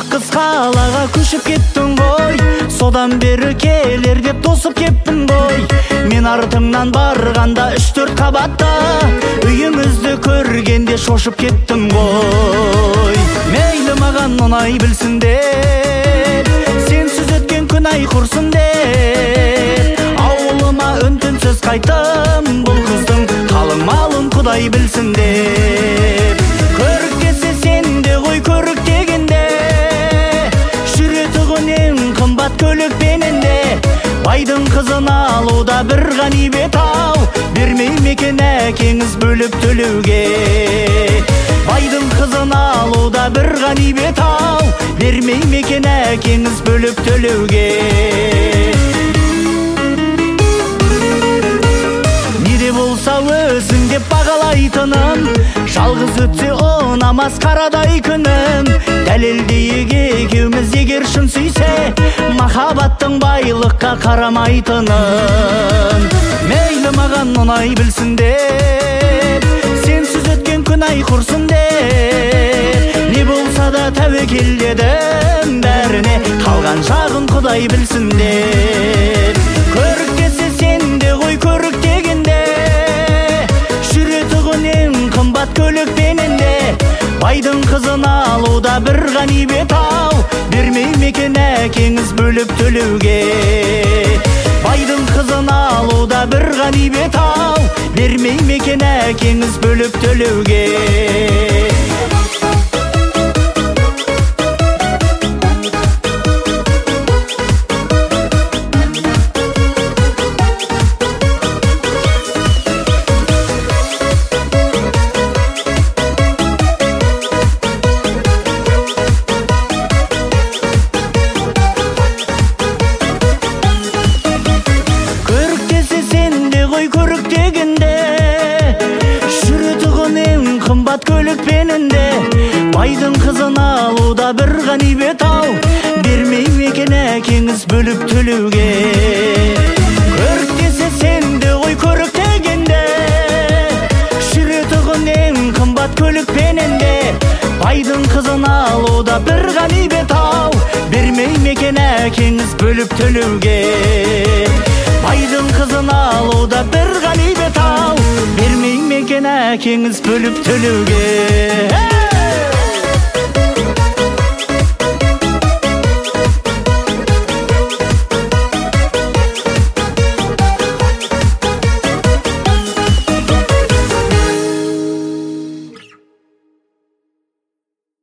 кыз қалаға көшіп кеттің ғой, содан бері келер деп тосып кеттім ғой. Мен артыңнан барғанда 3-4 қабатта үйімізді көргенде шошып кеттім ғой. Мейлі маған ұнай білсін деп, сенсіз өткен күн ай құрсын деп, ауылыма үн-түнсіз қайттым бұл қыздың қалың малын Құдай білсін деп. Көрік десе сенде ғой көрік дегенде, жүретұғын ең қымбат көлікпенінде, байдың қызын алуда бір ғанибет ау, бермей мекен әкеңіз бөліп төлеуге. Байдың қызын алуда бір ғанибет ау, бермей мекен әкеңіз бөліп төлеуге. Неде болса өзің деп бағалайтыным, жалғыз өтсе ұнамас қарадай күнім. Дәлелдейік екеуміз егер шын сүйсе, махаббаттың байлыққа қарамайтынын. Мейлі маған ұнай білсін деп, сенсіз өткен күн ай құрсын деп, не болса да тәуекел дедім бәріне, қалған жағын Құдай білсін деп. Көрік десе сенде ғой көрік дегенде, жүретұғын ең қымбат көлікпенінде, байдың қызын алуда бір ғанибет ау, бермей мекен әкеңіз бөліп төлеуге. Байдың қызын алуда бір ғанибет ау, бермей мекен әкеңіз бөліп төлеуге. Көрік дегенде, жүретұғын ең қымбат көлікпенінде, байдың қызын алуда бір ғанибет ау, бермей мекен әкеңіз бөліп төлеуге. Көрік десе сенде ғой көрік дегенде, жүретұғын ең қымбат көлікпенінде, байдың қызын алуда бір ғанибет ау, бермей мекен әкеңіз бөліп төлеуге. Байдың қызын алуда бір ғанибет ау, бермей мекен әкеңіз бөліп төлеуге.